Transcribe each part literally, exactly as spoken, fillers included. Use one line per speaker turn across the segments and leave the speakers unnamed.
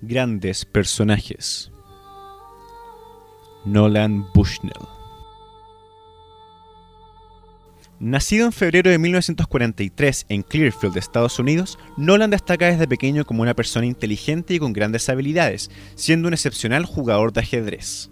Grandes personajes. Nolan Bushnell. Nacido en febrero de mil novecientos cuarenta y tres en Clearfield, Estados Unidos, Nolan destaca desde pequeño como una persona inteligente y con grandes habilidades, siendo un excepcional jugador de ajedrez.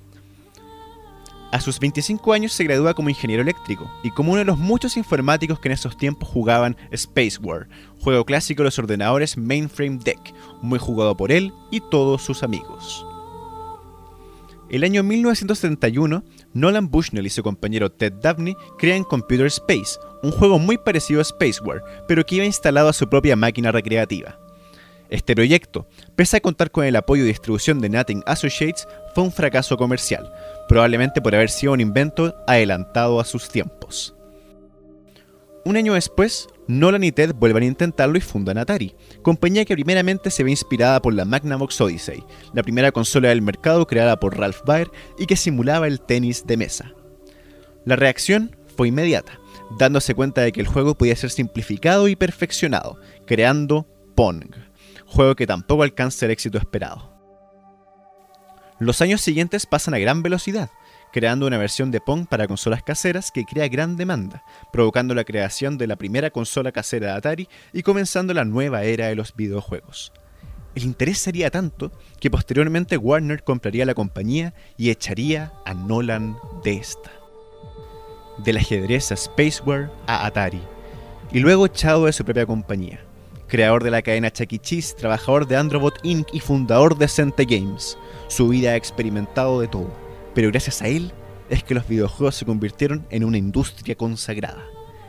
A sus veinticinco años se gradúa como ingeniero eléctrico y como uno de los muchos informáticos que en esos tiempos jugaban Space War, juego clásico de los ordenadores Mainframe Deck, muy jugado por él y todos sus amigos. El año mil novecientos setenta y uno, Nolan Bushnell y su compañero Ted Dabney crean Computer Space, un juego muy parecido a Space War, pero que iba instalado a su propia máquina recreativa. Este proyecto, pese a contar con el apoyo y distribución de Nothing Associates, fue un fracaso comercial, probablemente por haber sido un invento adelantado a sus tiempos. Un año después, Nolan y Ted vuelven a intentarlo y fundan Atari, compañía que primeramente se ve inspirada por la Magnavox Odyssey, la primera consola del mercado creada por Ralph Baer y que simulaba el tenis de mesa. La reacción fue inmediata, dándose cuenta de que el juego podía ser simplificado y perfeccionado, creando Pong, juego que tampoco alcanza el éxito esperado. Los años siguientes pasan a gran velocidad, creando una versión de Pong para consolas caseras que crea gran demanda, provocando la creación de la primera consola casera de Atari y comenzando la nueva era de los videojuegos. El interés sería tanto que posteriormente Warner compraría la compañía y echaría a Nolan de esta. Del ajedrez a Space War a Atari, y luego echado de su propia compañía. Creador de la cadena Chuck E. Cheese, trabajador de Androbot incorporated y fundador de Sente Games. Su vida ha experimentado de todo, pero gracias a él es que los videojuegos se convirtieron en una industria consagrada.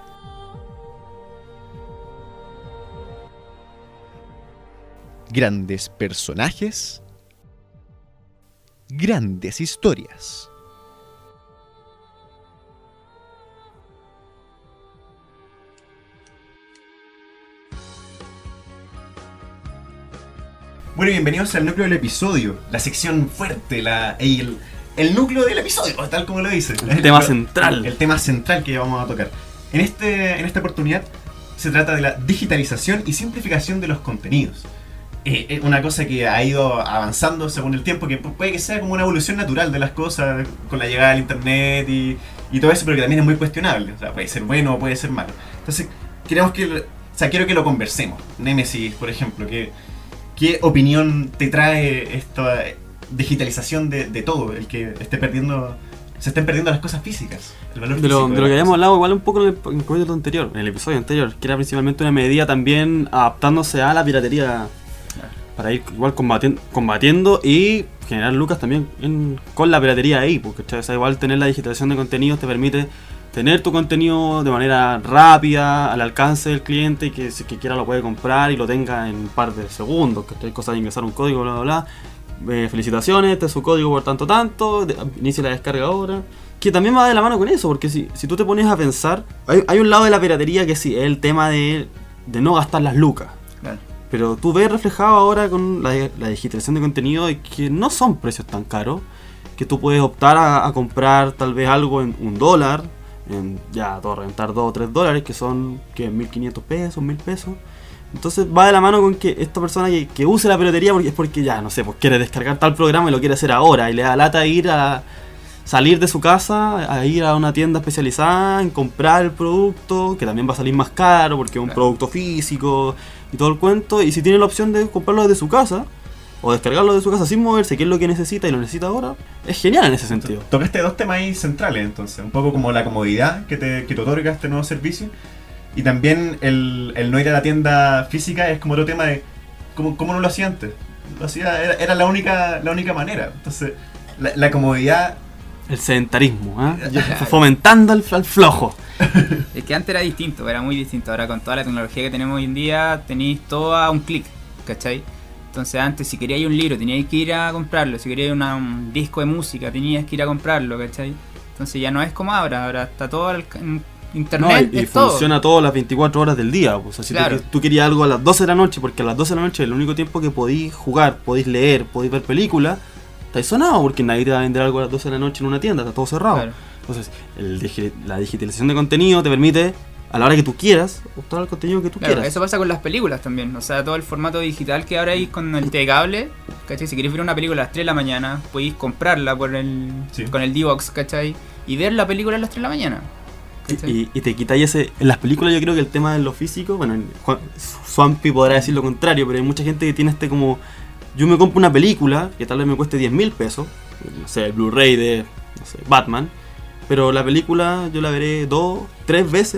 Grandes personajes, grandes historias. Bueno, bienvenidos al núcleo del episodio, la sección fuerte, la, el, el núcleo del episodio, tal como lo dice.
El, el tema central.
El, el tema central que vamos a tocar. En, este, en esta oportunidad se trata de la digitalización y simplificación de los contenidos. Eh, es una cosa que ha ido avanzando según el tiempo, que puede que sea como una evolución natural de las cosas con la llegada del internet y, y todo eso, pero que también es muy cuestionable. O sea, puede ser bueno o puede ser malo. Entonces, queremos que, o sea, quiero que lo conversemos. Nemesis, por ejemplo, que... ¿Qué opinión te trae esta digitalización de, de todo? El que esté perdiendo, se estén perdiendo las cosas físicas, el valor
de lo,
físico.
De lo que habíamos hablado igual un poco en el, en el capítulo anterior, en el episodio anterior, que era principalmente una medida también adaptándose a la piratería, para ir igual combatiendo, combatiendo y generar lucas también en, con la piratería ahí, porque o sea, igual tener la digitalización de contenidos te permite tener tu contenido de manera rápida, al alcance del cliente, que si que quiera lo puede comprar y lo tenga en un par de segundos, que hay cosas de ingresar un código, bla, bla, bla. Eh, felicitaciones, este es su código por tanto, tanto, de, inicia la descarga ahora. Que también va de la mano con eso, porque si, si tú te pones a pensar, hay, hay un lado de la piratería que sí, es el tema de, de no gastar las lucas.
Claro. Pero
tú ves reflejado ahora con la, la digitalización de contenido y que no son precios tan caros, que tú puedes optar a, a comprar tal vez algo en un dólar, en ya todo reventar dos o tres dólares, que son que mil quinientos pesos, mil pesos. Entonces va de la mano con que esta persona que, que use la piratería porque, es porque ya, no sé, pues quiere descargar tal programa y lo quiere hacer ahora, y le da lata ir a salir de su casa, a ir a una tienda especializada, en comprar el producto, que también va a salir más caro porque es un producto físico y todo el cuento. Y si tiene la opción de comprarlo desde su casa o descargarlo de su casa sin moverse, que es lo que necesita y lo necesita ahora, es genial en ese sentido.
Tocaste dos temas ahí centrales entonces, un poco como la comodidad que te, que te otorga este nuevo servicio, y también el, el no ir a la tienda física es como otro tema de cómo, cómo no lo hacía antes. Lo hacía, era, era la única la única manera. Entonces, la, la comodidad...
El sedentarismo, ¿eh? Fomentando al, al flojo.
Es que antes era distinto, era muy distinto. Ahora con toda la tecnología que tenemos hoy en día, tenéis todo a un clic, ¿cachai? Entonces antes, si queríais un libro, teníais que ir a comprarlo. Si queríais una, un disco de música, tenías que ir a comprarlo, ¿cachai? Entonces ya no es como ahora, ahora está todo en internet.
No, y y
es todo.
funciona todo las veinticuatro horas del día. Pues, o sea, si
claro.
tú, tú querías algo a las doce de la noche, porque a las doce de la noche es el único tiempo que podéis jugar, podéis leer, podéis ver películas, estáis sonado, porque nadie te va a vender algo a las doce de la noche en una tienda, está todo cerrado. Claro. Entonces, el, la digitalización de contenido te permite a la hora que tú quieras, optar al contenido que tú
Claro,
quieras.
eso pasa con las películas también. O sea, todo el formato digital que ahora hay con el T-Cable, ¿cachai? Si queréis ver una película a las tres de la mañana, podéis comprarla por el,
Sí.
con el D-Box, ¿cachai? Y ver la película a las tres de la mañana.
Y, y, y te quitáis ese... En las películas yo creo que el tema de lo físico, bueno, Juan, Swampy podrá decir lo contrario, pero hay mucha gente que tiene este como... Yo me compro una película que tal vez me cueste diez mil pesos, no sé, el Blu-ray de, no sé, Batman, pero la película yo la veré dos, tres veces,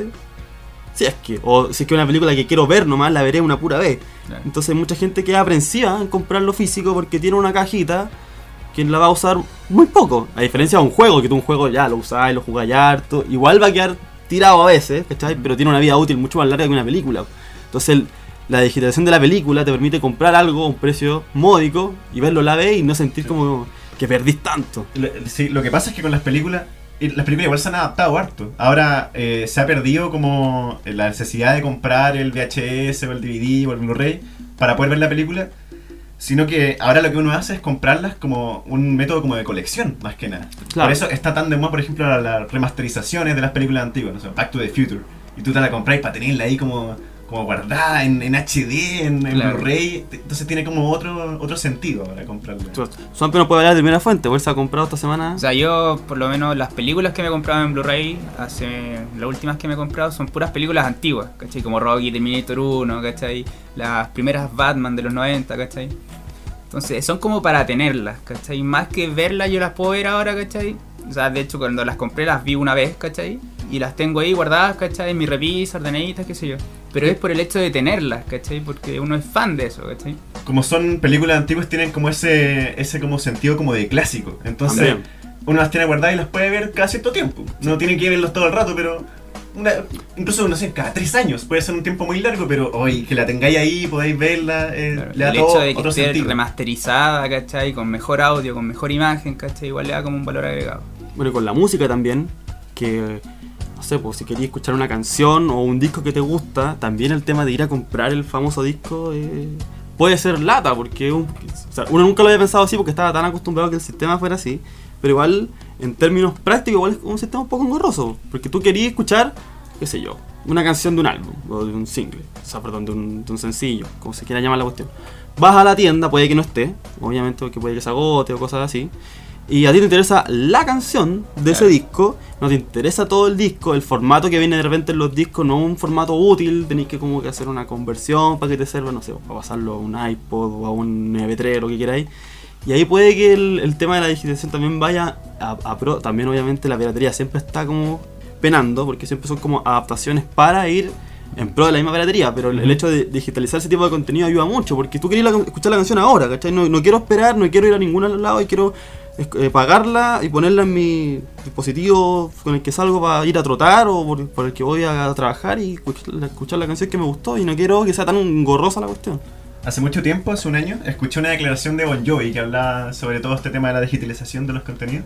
si es que, o si es que es una película que quiero ver nomás, la veré una pura vez.
Claro.
Entonces hay mucha gente que es aprensiva en comprar lo físico porque tiene una cajita que la va a usar muy poco, a diferencia de un juego, que tú un juego ya lo usás y lo jugás ya harto, igual va a quedar tirado a veces, ¿cachai? Pero tiene una vida útil mucho más larga que una película. Entonces el, la digitalización de la película te permite comprar algo a un precio módico y verlo la vez y no sentir como que perdís tanto.
Lo- Sí, lo que pasa es que con las películas, y las películas igual se han adaptado harto. Ahora eh, se ha perdido como la necesidad de comprar el V H S o el D V D o el Blu-ray para poder ver la película, sino que ahora lo que uno hace es comprarlas como un método como de colección, más que nada.
Claro.
Por eso está tan de moda, por ejemplo, las la remasterizaciones de las películas antiguas, no sé, Back to the Future. Y tú te la compras para tenerla ahí como, como guardada en, en H D, en, en
Claro.
Blu-ray. Entonces tiene como otro otro sentido ahora comprarla.
Swampy no puede hablar de primera fuente, porque se ha comprado esta semana.
O sea, yo, por lo menos, las películas que me he comprado en Blu-ray, hace las últimas que me he comprado son puras películas antiguas, ¿cachai? Como Rocky, Terminator uno, ¿cachai? Las primeras Batman de los noventa, ¿cachai? Entonces, son como para tenerlas, ¿cachai? Más que verlas, yo las puedo ver ahora, ¿cachai? O sea, de hecho, cuando las compré, las vi una vez, ¿cachai? Y las tengo ahí guardadas, ¿cachai? En mi repisa, ordenaditas, qué sé yo. Pero es por el hecho de tenerlas, ¿cachai? Porque uno es fan de eso, ¿cachai?
Como son películas antiguas, tienen como ese ese como sentido como de clásico. Entonces
También.
uno las tiene guardadas y las puede ver cada cierto tiempo. No tiene que verlos todo el rato, pero una, incluso no sé, cada tres años puede ser un tiempo muy largo, pero hoy que la tengáis ahí, podéis verla, eh,
Claro,
le da
el
todo
hecho de que
otro
esté
sentido.
remasterizada, ¿cachai? Con mejor audio, con mejor imagen, ¿cachai? Igual le da como un valor agregado.
Bueno, y con la música también, que no sé, pues si querías escuchar una canción o un disco que te gusta, también el tema de ir a comprar el famoso disco eh, puede ser lata, porque un- o sea, uno nunca lo había pensado así porque estaba tan acostumbrado a que el sistema fuera así, pero igual en términos prácticos igual es un sistema un poco engorroso, porque tú querías escuchar, qué sé yo, una canción de un álbum o de un single, o sea, perdón, de un, de un sencillo, como se quiera llamar la cuestión. Vas a la tienda, puede que no esté, obviamente porque puede que se agote o cosas así. Y a ti te interesa la canción de ese
Claro.
disco, no te interesa todo el disco, el formato que viene de repente en los discos no es un formato útil, tenéis que como que hacer una conversión para que te sirva, no sé, para pasarlo a un iPod o a un M P tres, lo que queráis. Y ahí puede que el, el tema de la digitalización también vaya a, a pro, también obviamente la piratería siempre está como penando, porque siempre son como adaptaciones para ir en pro de la misma piratería, pero el, el hecho de digitalizar ese tipo de contenido ayuda mucho, porque tú querías la- escuchar la canción ahora, ¿cachai? No, no quiero esperar, no quiero ir a ningún lado y quiero eh, pagarla y ponerla en mi dispositivo con el que salgo para ir a trotar o por, por el que voy a trabajar y escuchar la, escuchar la canción que me gustó, y no quiero que sea tan engorrosa la cuestión.
Hace mucho tiempo, hace un año, escuché una declaración de Bon Jovi que hablaba sobre todo este tema de la digitalización de los contenidos.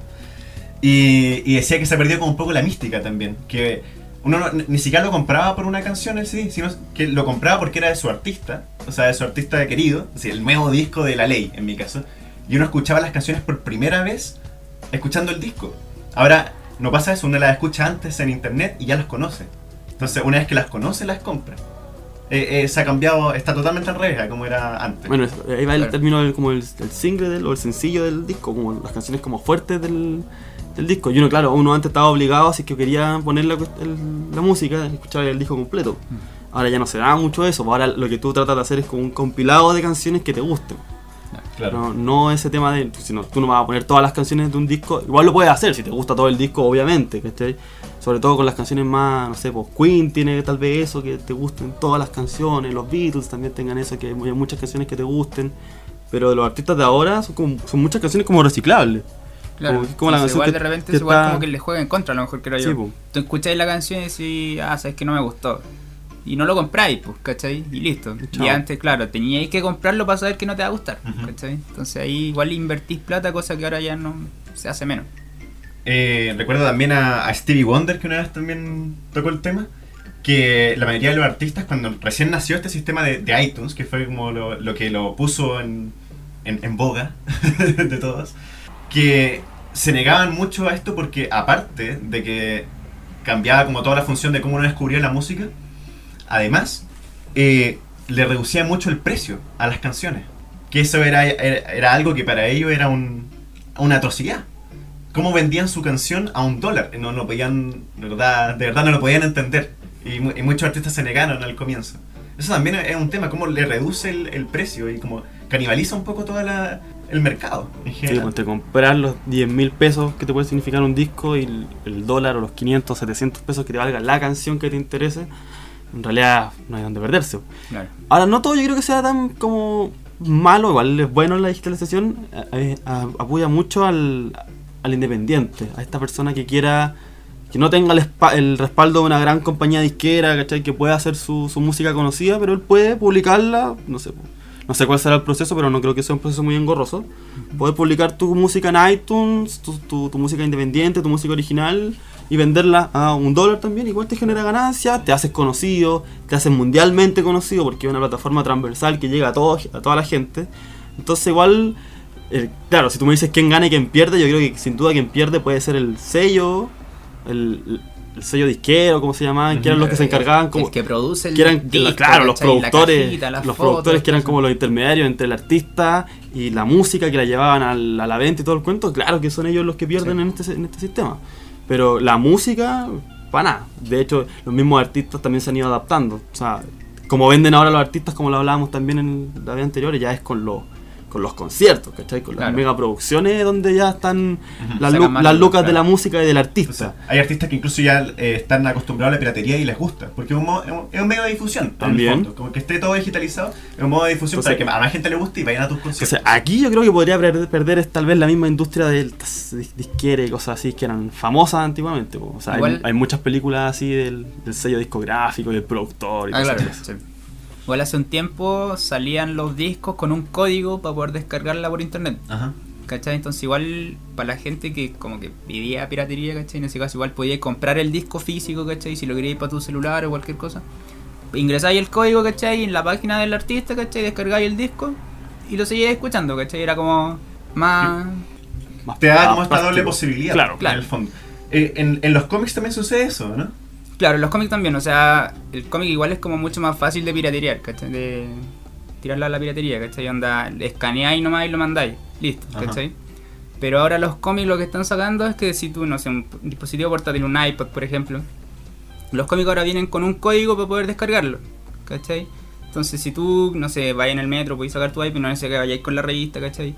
Y, y decía que se perdió como un poco la mística también. Que uno no- ni siquiera lo compraba por una canción en sí, sino que lo compraba porque era de su artista, o sea, de su artista querido, así, el nuevo disco de La Ley, en mi caso. Y uno escuchaba las canciones por primera vez escuchando el disco. Ahora, no pasa eso, uno las escucha antes en internet y ya las conoce. Entonces, una vez que las conoce, las compra. Eh, eh, se ha cambiado, está totalmente al revés a como era antes.
Bueno, ahí va el
Claro.
término del, como el, el single del, o el sencillo del disco, como las canciones como fuertes del, del disco. Y uno, claro, uno antes estaba obligado, así que quería poner la, cuest- el- la música, escuchar el disco completo. Ahora ya no se da mucho eso, pues ahora lo que tú tratas de hacer es como un compilado de canciones que te gusten.
Claro.
No, no ese tema de, si no, tú no vas a poner todas las canciones de un disco, igual lo puedes hacer si te gusta todo el disco, obviamente, ¿cachai? Sobre todo con las canciones más, no sé, pues Queen tiene tal vez eso, que te gusten todas las canciones, los Beatles también tengan eso, que hay muchas canciones que te gusten, pero de los artistas de ahora son, como, son muchas canciones como reciclables.
Claro,
Como- como la
entonces
canción
igual
que-
de repente
que
es igual
está-
como que le juega en contra, a lo mejor creo yo.
Sí, po.
Tú escucháis la canción y decís, ah, sabes que no me gustó. Y no lo compráis, pues, ¿cachai? Y listo.
Chao.
Y antes, claro, teníais que comprarlo para saber que no te va a gustar,
Ujú.
¿cachai? Entonces ahí igual invertís plata, cosa que ahora ya no se hace menos.
Eh, recuerdo también a, a Stevie Wonder, que una vez también tocó el tema, que la mayoría de los artistas, cuando recién nació este sistema de, de iTunes, que fue como lo, lo que lo puso en, en, en boga de todos, que se negaban mucho a esto porque aparte de que cambiaba como toda la función de cómo uno descubría la música. Además, eh, le reducía mucho el precio a las canciones. Que eso era, era, era algo que para ellos era un, una atrocidad. Cómo vendían su canción a un dólar. No lo podían, de verdad, de verdad no lo podían entender. Y, y muchos artistas se negaron al comienzo. Eso también es un tema, cómo le reduce el, el precio y como canibaliza un poco todo el mercado en general.
Sí, pues te comprar los diez mil pesos que te puede significar un disco y el, el dólar o los quinientos, setecientos pesos que te valga la canción que te interese, en realidad no hay donde perderse.
Claro.
Ahora, no todo yo creo que sea tan como malo, igual es bueno la digitalización, eh, a, apoya mucho al, al independiente, a esta persona que quiera, que no tenga el, el respaldo de una gran compañía disquera, ¿cachai? Que pueda hacer su, su música conocida, pero él puede publicarla, no sé, no sé cuál será el proceso, pero no creo que sea un proceso muy engorroso. Puedes publicar tu música en iTunes, tu, tu, tu música independiente, tu música original, y venderla a un dólar también, igual te genera ganancias, te haces conocido, te haces mundialmente conocido, porque es una plataforma transversal que llega a, todo, a toda la gente. Entonces igual, eh, claro, si tú me dices quién gana y quién pierde, yo creo que sin duda quien pierde puede ser el sello, el, el sello disquero, como se llamaban, uh-huh. que eran los que se encargaban como
el que produce el
que eran,
disco,
claro, los productores,
cajita,
los
fotos,
productores que eran como los intermediarios entre el artista y la música que la llevaban al, a la venta y todo el cuento. Claro que son ellos los que pierden sí. en este en este sistema, pero la música, para nada. De hecho, los mismos artistas también se han ido adaptando. O sea, como venden ahora los artistas, como lo hablábamos también en la vez anterior, ya es con los con los conciertos, ¿cachai? Con claro. las megaproducciones donde ya están uh-huh. las, lu- las lucas claro. de la música y del artista.
Entonces, hay artistas que incluso ya eh, están acostumbrados a la piratería y les gusta, porque es un, modo, es un medio de difusión
también.
En el fondo. Como que esté todo digitalizado, es un modo de difusión. Entonces, para que a más gente le guste y vayan a tus conciertos.
Entonces, aquí yo creo que podría perder, perder es, tal vez la misma industria del disquere y cosas así que eran famosas antiguamente. O sea, hay, hay muchas películas así del, del sello discográfico y del productor y
ah,
cosas
claro,
así.
sí. Igual hace un tiempo salían los discos con un código para poder descargarla por internet.
Ajá.
¿Cachai? Entonces igual para la gente que como que vivía piratería, ¿cachai? En ese caso igual podías comprar el disco físico, ¿cachai? Si lo queríais para tu celular o cualquier cosa. Ingresáis el código, ¿cachai? En la página del artista, ¿cachai? Descargáis el disco y lo seguíais escuchando, ¿cachai? Era como más...
más te da como esta doble posibilidad,
claro, claro.
En el fondo. Eh, en, en los cómics también sucede eso, ¿no?
Claro, los cómics también, o sea, el cómic igual es como mucho más fácil de piraterear, ¿cachai? De tirarla a la piratería, ¿cachai? Onda, escaneáis nomás y lo mandáis, listo, ¿cachai? Ajá. Pero ahora los cómics lo que están sacando es que si tú, no sé, un dispositivo portátil, un iPod, por ejemplo, los cómics ahora vienen con un código para poder descargarlo, ¿cachai? Entonces si tú, no sé, vas en el metro, podéis sacar tu iPod, no necesitas que vayáis con la revista, ¿cachai?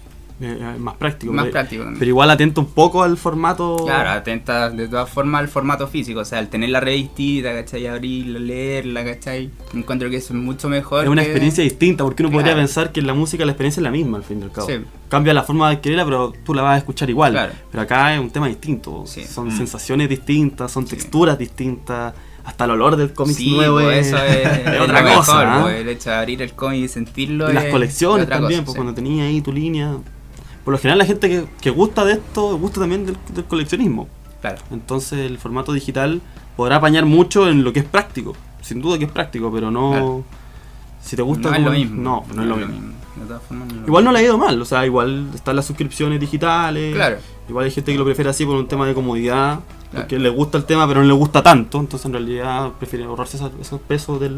Eh, más práctico,
más
pero,
práctico también.
Pero igual atenta un poco al formato.
Claro, atenta de todas formas al formato físico, o sea, al tener la revistita, ¿cachai? Abrirla, leerla, ¿cachai? Encuentro que eso es mucho mejor.
Es una
que...
experiencia distinta, porque uno
claro.
podría pensar que en la música la experiencia es la misma al fin y al cabo.
Sí.
Cambia la forma de adquirirla, pero tú la vas a escuchar igual.
Claro.
Pero acá es un tema distinto. Sí. Son mm. sensaciones distintas, son sí. texturas distintas. Hasta el olor del cómic
sí,
nuevo
pues
es,
eso es,
es otra cosa.
Mejor,
¿eh?
pues, el hecho de abrir el cómic y sentirlo.
Y las
es,
colecciones
es
también,
cosa,
pues
sí.
cuando tenías ahí tu línea. Por lo general la gente que, que gusta de esto, gusta también del, del coleccionismo.
Claro.
Entonces el formato digital podrá apañar mucho en lo que es práctico. Sin duda que es práctico, pero no...
Claro.
Si te gusta...
No
como,
es lo mismo.
No, no, no es lo mismo.
mismo. De todas formas, no
igual no le ha ido mal, o sea, igual están las suscripciones digitales.
Claro.
Igual hay gente que lo prefiere así por un tema de comodidad.
Claro.
Porque le gusta el tema, pero no le gusta tanto. Entonces en realidad prefiere ahorrarse esos, esos pesos del,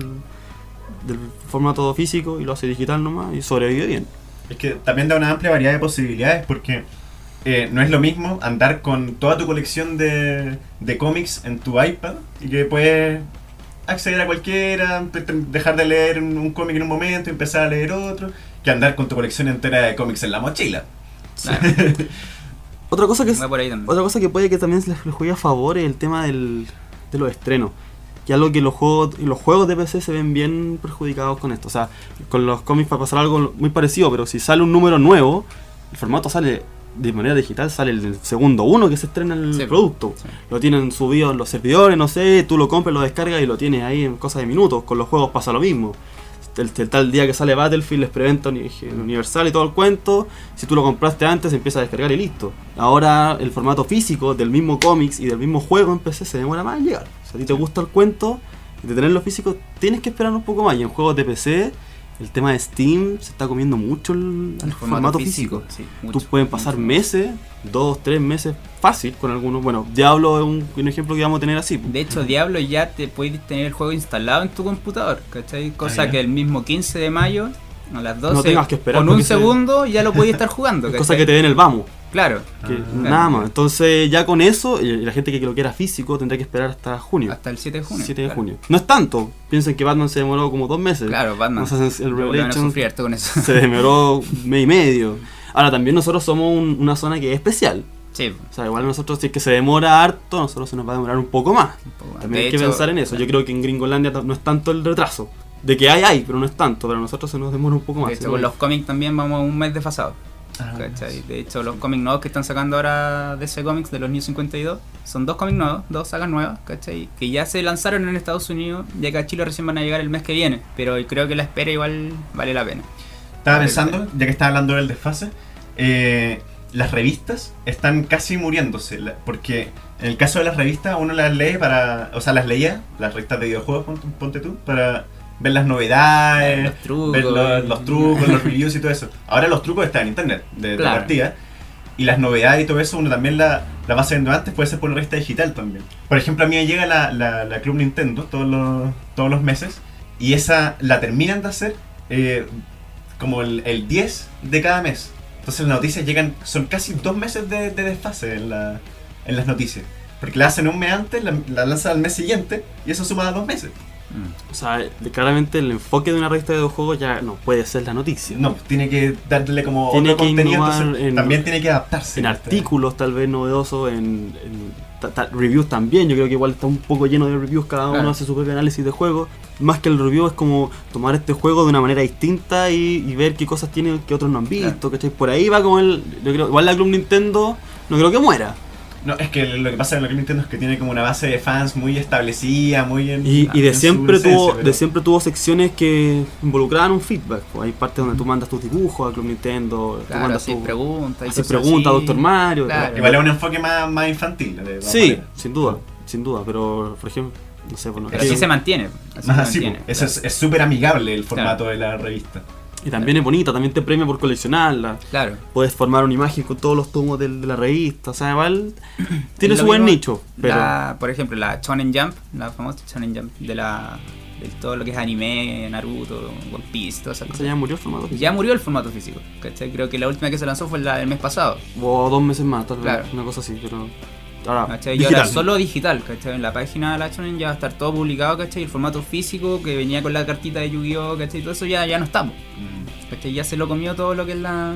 del formato físico y lo hace digital nomás y sobrevive bien.
Es que también da una amplia variedad de posibilidades porque eh, no es lo mismo andar con toda tu colección de, de cómics en tu iPad y que puedes acceder a cualquiera, dejar de leer un, un cómic en un momento y empezar a leer otro, que andar con tu colección entera de cómics en la mochila.
Claro.
Otra cosa que es,
otra
cosa que puede que también se les juegue a favor es el tema del, de los estrenos. Que algo que los juegos los juegos de P C se ven bien perjudicados con esto. O sea, con los cómics va a pasar algo muy parecido, pero si sale un número nuevo, el formato sale de manera digital, sale el segundo uno que se estrena el sí, producto. Sí. Lo tienen subido en los servidores, no sé, tú lo compras, lo descargas y lo tienes ahí en cosas de minutos. Con los juegos pasa lo mismo. El, el tal día que sale Battlefield, les preventa Universal y todo el cuento. Si tú lo compraste antes, empieza a descargar y listo. Ahora el formato físico del mismo cómics y del mismo juego en P C se demora más en llegar. Si a ti te gusta el cuento y de tenerlo físico, tienes que esperar un poco más. Y en juegos de P C el tema de Steam se está comiendo mucho el, el formato, formato físico.
físico. Sí,
Tú
mucho,
pueden pasar
mucho.
meses, dos, tres meses fácil con algunos. Bueno, Diablo es un, un ejemplo que vamos a tener así.
De hecho, Diablo ya te puedes tener el juego instalado en tu computador, ¿cachai? Cosa
Ah,
que el mismo quince de mayo a las doce,
No tengas que esperar
con un
porque se-
segundo ya lo podías estar jugando,
Es
¿cachai?
cosa que te den el vamos.
Claro,
Que
Ah.
nada más. Entonces, ya con eso, y la gente que lo quiera físico tendrá que esperar hasta junio.
hasta el siete de junio.
siete de
claro.
junio. No es tanto. Piensen que Batman se demoró como dos meses.
Claro, Batman.
Assassin's- el
Lo van a
Revelations
sufrir harto con eso.
se demoró un mes y medio. Ahora, también nosotros somos un- una zona que es especial.
Sí,
O sea, igual nosotros, si es que se demora harto, nosotros se nos va a demorar un poco más.
un poco más.
También
De
hay que
hecho,
pensar en eso. Yo creo que en Gringolandia no es tanto el retraso. De que hay, hay, pero no es tanto. Pero a nosotros se nos demora un poco más.
De hecho,
Igual.
con los cómics también vamos un mes desfasados.
Ah,
¿Cachai? De hecho, los cómics nuevos que están sacando ahora D C Comics de los New cincuenta y dos son dos cómics nuevos, dos sagas nuevas, ¿cachai? Que ya se lanzaron en Estados Unidos, ya que a Chile recién van a llegar el mes que viene. Pero creo que la espera igual vale la pena.
Estaba pensando, ya que estaba hablando del desfase, eh, las revistas están casi muriéndose, la- porque en el caso de las revistas uno las lee para, o sea, las leía, las revistas de videojuegos, ponte, ponte tú, para ver las novedades,
Los trucos.
ver los, los trucos, los reviews y todo eso. Ahora los trucos están en internet, de, de
Claro.
partida, y las novedades y todo eso uno también la, la va sabiendo antes, puede ser por una revista digital también. Por ejemplo, a mí me llega la, la, la Club Nintendo todos los, todos los meses, y esa la terminan de hacer eh, como el, el diez de cada mes. Entonces las noticias llegan, son casi dos meses de, de desfase en, la, en las noticias. Porque la hacen un mes antes, la, la lanzan al mes siguiente, y eso suma a dos meses.
Mm.
O sea, de- claramente el enfoque de una revista de videojuegos ya no puede ser la noticia.
No, tiene que darle como
Tiene
otro
que
contenido,
innovar
entonces
en-
también tiene que adaptarse.
En artículos tal vez novedosos, en, en ta- ta- reviews también. Yo creo que igual está un poco lleno de reviews, cada uno
Claro.
hace su propio análisis de juego. Más que el review es como tomar este juego de una manera distinta y, y ver qué cosas tiene que otros no han visto, ¿cachai? Por ahí va como el... Yo creo, igual la Club Nintendo no creo que muera.
No, es que lo que pasa con la Club Nintendo es que tiene como una base de fans muy establecida, muy en,
Y, y de
en su
siempre
esencia,
tuvo
pero-
de siempre tuvo secciones que involucraban un feedback. Pues hay partes donde tú mandas tus dibujos a Club Nintendo, tú
Claro,
mandas
así
tu-
preguntas. y
haces
cosas
preguntas a
así.
Doctor Mario.
Claro.
Igual es un enfoque más, más infantil. de todas
Sí,
maneras.
sin duda, sin duda, pero por ejemplo, no sé, bueno,
Pero
es
así
que-
se mantiene. Así
Más
se
así,
mantiene.
eso es es súper amigable el formato de la revista.
y también es bonita, también te premia por coleccionarla.
Claro.
Puedes formar una imagen con todos los tomos del- de, la revista, o sea, igual tiene
Es
su
lo
buen
mismo,
nicho, pero
la- por ejemplo, la Shonen Jump, la famosa Shonen Jump de la de todo lo que es anime, Naruto, One Piece, todas esas
o sea,
cosas.
ya murió el formato.
Ya murió el formato físico, ¿cachai? Creo que la última que se lanzó fue la del mes pasado,
O dos meses más, tal vez,
Claro.
una cosa así, pero ahora
¿cachai? Y
digital.
ahora solo digital, ¿cachai? En la página de la Shonen ya va a estar todo publicado, ¿cachai? El formato físico que venía con la cartita de Yu-Gi-Oh, ¿cachai? Todo eso ya, ya no estamos, ¿cachai? Ya se lo comió todo lo que es la...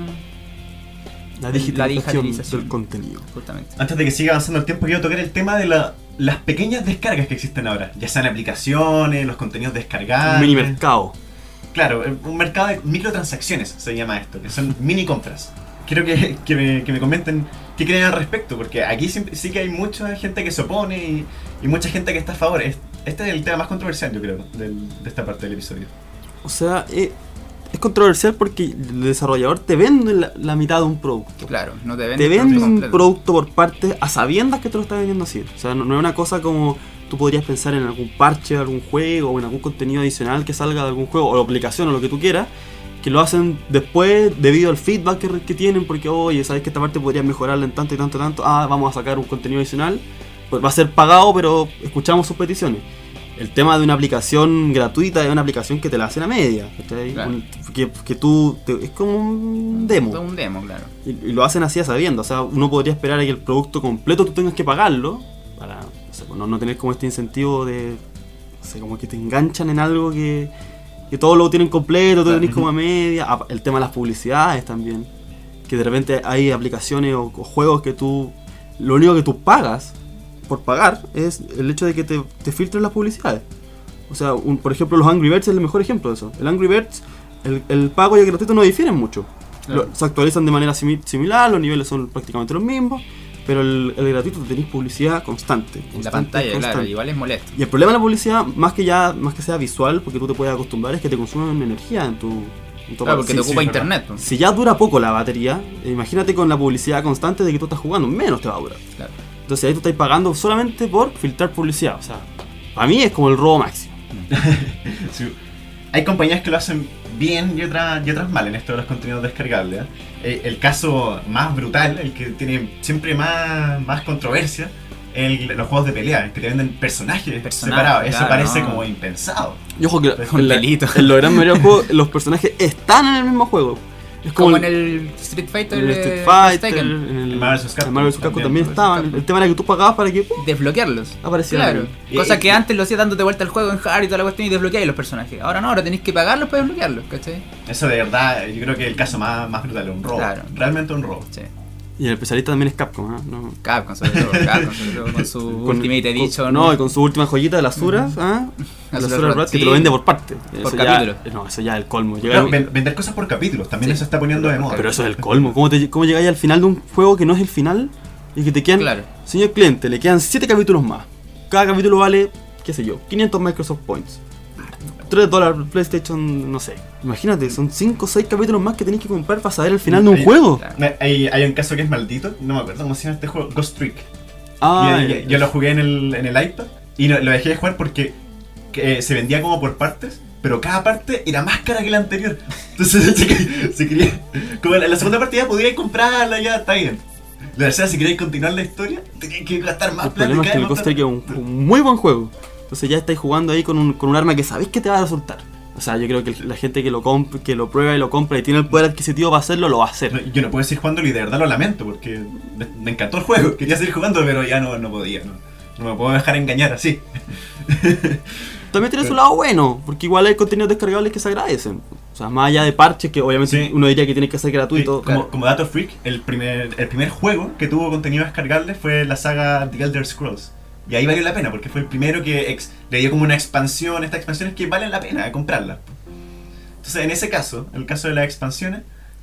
la digitalización,
digitalización.
del contenido.
justamente.
Antes de que siga avanzando el tiempo, quiero tocar el tema de la- las pequeñas descargas que existen ahora. Ya sean aplicaciones, los contenidos descargables.
Un mini mercado.
Claro, eh, un mercado de microtransacciones se llama esto, que son mini compras. Quiero que, que, me, que me comenten qué creen al respecto, porque aquí siempre- sí que hay mucha gente que se opone y, y mucha gente que está a favor. Es- Este es el tema más controversial, yo creo, del- de esta parte del episodio.
O sea, eh, es controversial porque el desarrollador te vende la, la mitad de un producto.
Claro, no te venden
Te
el
vende
producto
un
completo.
producto por partes a sabiendas que te lo está vendiendo así. O sea, no, no es una cosa como tú podrías pensar en algún parche de algún juego o en algún contenido adicional que salga de algún juego o la aplicación o lo que tú quieras, que lo hacen después debido al feedback que, que tienen porque, oye, sabes que esta parte podrías mejorarla en tanto y tanto y tanto, ah, vamos a sacar un contenido adicional, pues va a ser pagado pero escuchamos sus peticiones. El tema de una aplicación gratuita es una aplicación que te la hacen a media, ¿cachai?
Claro.
Un- que, que tú, te- es como un demo.
Todo un demo, claro.
Y, y lo hacen así a sabiendo, o sea, uno podría esperar a que el producto completo tú tengas que pagarlo para no, sé, no, no tener como este incentivo de, no sé, como que te enganchan en algo que, que todo lo tienen completo, todo lo tenés como a media. Ah, el tema de las publicidades también, que de repente hay aplicaciones o, o juegos que tú, lo único que tú pagas por pagar es el hecho de que te, te filtren las publicidades. O sea, un- por ejemplo, los Angry Birds es el mejor ejemplo de eso. El Angry Birds, el, el pago y el gratuito no difieren mucho.
Claro.
Lo- se actualizan de manera simi- similar, los niveles son prácticamente los mismos, pero el, el gratuito tenéis publicidad constante.
En la
constante,
pantalla, claro,
constante.
igual es molesto.
Y el problema de la publicidad, más que ya más que sea visual, porque tú te puedes acostumbrar, es que te consumen energía en tu, en tu
Claro, porque
aparato.
te
sí,
ocupa
sí,
internet. pues.
Si ya dura poco la batería, imagínate con la publicidad constante de que tú estás jugando, menos te va a durar.
Claro.
Entonces ahí tú estás pagando solamente por filtrar publicidad. O sea, para mí es como el robo máximo.
Sí. hay compañías que lo hacen bien y otras, y otras mal en esto de los contenidos descargables. ¿eh? El caso más brutal, el que tiene siempre más, más controversia, el, los juegos de pelea, que te venden personajes
Personajes,
separados. Eso
claro,
parece
no.
como impensado.
Y ojo que
Es
un
en, la,
delito.
en la gran mayoría de los juegos los personajes están en el mismo juego. Es
Como
el-
en el Street Fighter,
en el
de
Street Fighter,
Tekken.
en el,
El Marvel versus. Capcom
el Marvel versus. Capcom
también.
también estaban. El tema era que tú pagabas para que ¡pum!
Desbloquearlos.
Aparecieran
Claro.
ahí.
Cosa
Y-
que antes lo hacía dándote vuelta al juego en hard y toda la cuestión y desbloqueáis los personajes. Ahora no, ahora tenéis que pagarlos para desbloquearlos, ¿cachai?
Eso de verdad, yo creo que el caso más, más brutal es un robo.
Claro.
Realmente un robo.
Sí.
Y el especialista también es Capcom, ¿eh? No.
Capcom sobre todo, Capcom sobre todo con su
Con-
Ultimate
con-
Edition.
No, y con su última joyita de las Suras, ¿ah?
Las
Las
Suras
Suras
Rat,
Rat, que
sí.
te lo vende por parte.
Por
Eso
capítulo.
Ya, no, eso ya es el colmo. Llega
Pero
el-
ven- vender cosas por capítulos, también
Sí.
se está poniendo de moda.
Pero eso es el colmo. ¿Cómo, te, cómo llegáis al final de un juego que no es el final? Y que te quedan,
Claro.
señor cliente, le quedan siete capítulos más. Cada capítulo vale, qué sé yo, quinientos Microsoft Points. tres dólares PlayStation, no sé. Imagínate, son cinco o seis capítulos más que tenés que comprar para saber el final de un
Hay-
juego.
Claro.
Me- Hay, hay un caso que es maldito, no me acuerdo cómo se llama este juego, Ghost Trick.
Ah,
yo, yo- yo lo jugué en el, en el iPad y no- lo dejé de jugar porque que, eh, se vendía como por partes, pero cada parte era más cara que la anterior. Entonces se, que- se quería. Como en la, la segunda partida podíais comprarla, ya está bien. La tercera, si queréis continuar la historia, teníais que gastar más
el
plata.
problema
y
es que
cada
el
vez
Ghost
más
Trick es un, un muy buen juego. Entonces ya estáis jugando ahí con un, con un arma que sabéis que te va a resultar. O sea, yo creo que la gente que lo comp- que lo prueba y lo compra y tiene el poder adquisitivo para hacerlo, lo va a hacer.
No, yo no puedo seguir jugándolo y de verdad lo lamento porque me, me encantó el juego. Quería seguir jugando, pero ya no, no podía. No, no me puedo dejar engañar así.
También tiene su lado bueno, porque igual hay contenidos descargables que se agradecen. O sea, más allá de parches que obviamente
Sí.
uno diría que tiene que ser gratuito.
Sí, como,
claro.
como dato freak, el primer, el primer juego que tuvo contenido descargable fue la saga The Elder Scrolls. Y ahí valió la pena, porque fue el primero que ex- le dio como una expansión, estas expansiones que valen la pena comprarlas. Entonces, en ese caso, el caso de las expansiones,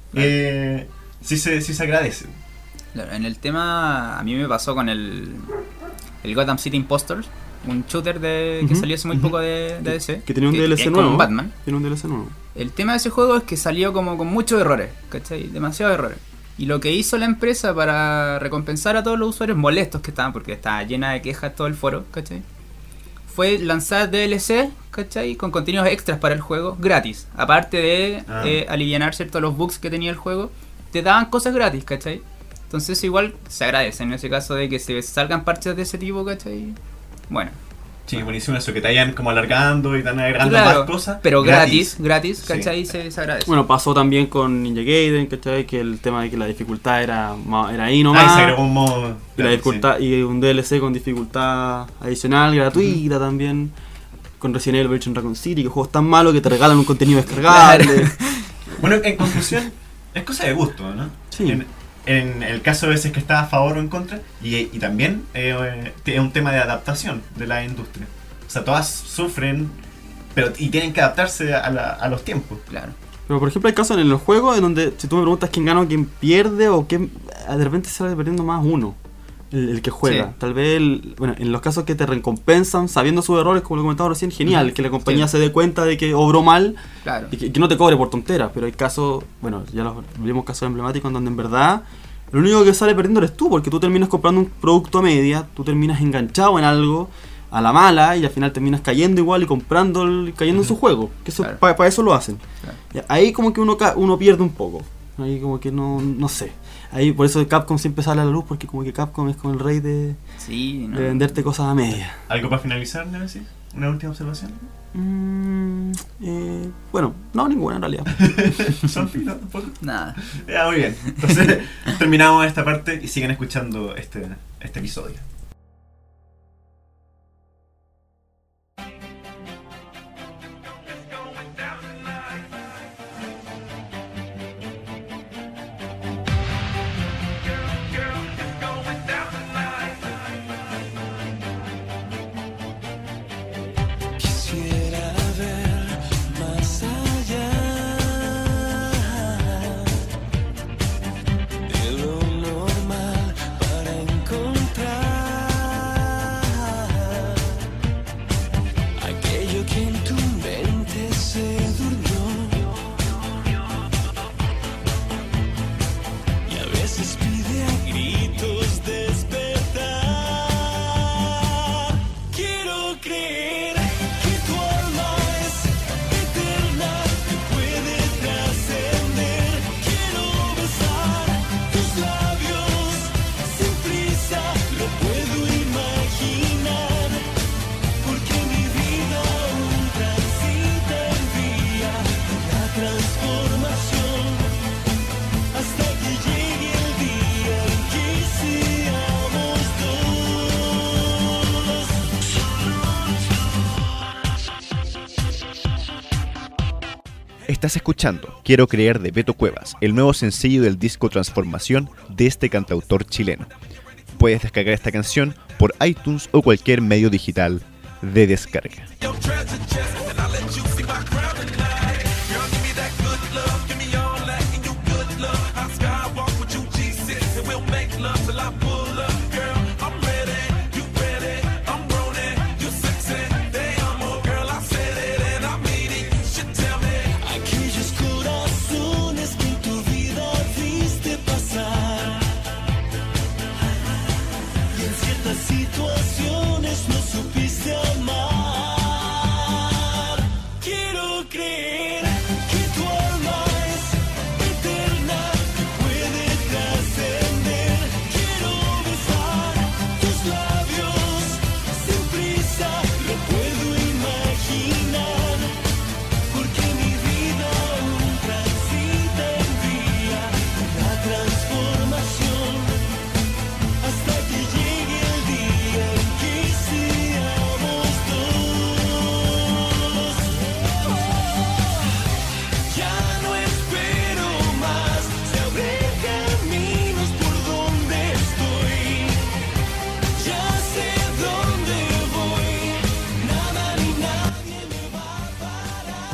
eh, sí, se, sí se agradece.
Claro, en el tema, a mí me pasó con el, el Gotham City Impostors, un shooter de, que
Ujú,
salió hace muy
ujú.
poco de, de D C.
Que tenía un
que
D L C
es como
nuevo.
un Batman.
Tiene un D L C nuevo.
El tema de ese juego es que salió como con muchos errores, ¿cachai? Demasiados errores. Y lo que hizo la empresa para recompensar a todos los usuarios molestos que estaban, porque estaba llena de quejas todo el foro, ¿cachai? Fue lanzar D L C, ¿cachai? Con contenidos extras para el juego, gratis. Aparte de
Ah.
eh, alivianar ciertos los bugs que tenía el juego, te daban cosas gratis, ¿cachai? Entonces igual se agradece en ese caso de que se salgan parches de ese tipo, ¿cachai? Bueno,
Sí, buenísimo eso, que te vayan como alargando y te van agregando
claro,
más cosas.
pero gratis, gratis, ¿cachai?
Sí.
Se, se agradece.
Bueno, pasó también con Ninja Gaiden, ¿cachai? Que el tema de que la dificultad era, ma- era ahí nomás.
Ah, y se agregó un modo.
Y la
claro,
dificultad, y un D L C con dificultad adicional, gratuita también. Con Resident Evil Virgin Raccoon City, que juegos tan malos que te regalan un contenido descargable.
Claro.
sí. Bueno, en conclusión, es cosa de gusto, ¿no?
Sí.
En, en el caso de veces que está a favor o en contra, y, y también eh, es un tema de adaptación de la industria. O sea, todas sufren, pero y tienen que adaptarse a, la- a los tiempos.
Claro.
Pero por ejemplo hay casos en los juegos en donde si tú me preguntas quién gana o quién pierde o quién, de repente sale perdiendo más uno, el, el que juega.
Sí.
Tal vez, el- bueno, en los casos que te recompensan sabiendo sus errores, como lo comentaba recién, genial,
Ujú.
que la compañía
Sí.
se dé cuenta de que obró mal
Claro.
y que, que no te cobre por tonteras. Pero hay casos, bueno, ya los vimos casos emblemáticos en donde en verdad lo único que sale perdiendo eres tú, porque tú terminas comprando un producto a media, tú terminas enganchado en algo a la mala y al final terminas cayendo igual y comprando, el- cayendo en su juego. Que eso,
Claro.
para eso lo hacen.
Claro.
Ya, ahí como que uno ca- uno pierde un poco. Ahí como que no, no sé. Ahí por eso Capcom siempre sale a la luz, porque como que Capcom es como el rey de,
Sí, no.
de venderte cosas a media.
¿Algo para finalizar, Nemesis? ¿Una última observación?
Mm, eh, bueno, no ninguna en realidad.
¿Son finos tampoco?
Nada.
Ya, muy bien. Entonces, terminamos esta parte y sigan escuchando este, este episodio.
Quisiera ver más allá de lo normal para encontrar aquello que en tu mente se durmió y a veces pide a gritos despertar. Quiero creer que tu alma es eterna.
Estás escuchando Quiero Creer de Beto Cuevas, el nuevo sencillo del disco Transformación de este cantautor chileno. Puedes descargar esta canción por iTunes o cualquier medio digital de descarga.
Situaciones no supiste amar. Quiero creer que tu alma es eterna, que puede trascender. Quiero besar tus labios sin prisa, lo puedo imaginar, porque mi vida aún transita en vía de la transformación, hasta que llegue el día en que seamos dos. Ya no espero más, se abren caminos por donde estoy. Ya sé dónde voy, nada ni nadie me va a parar.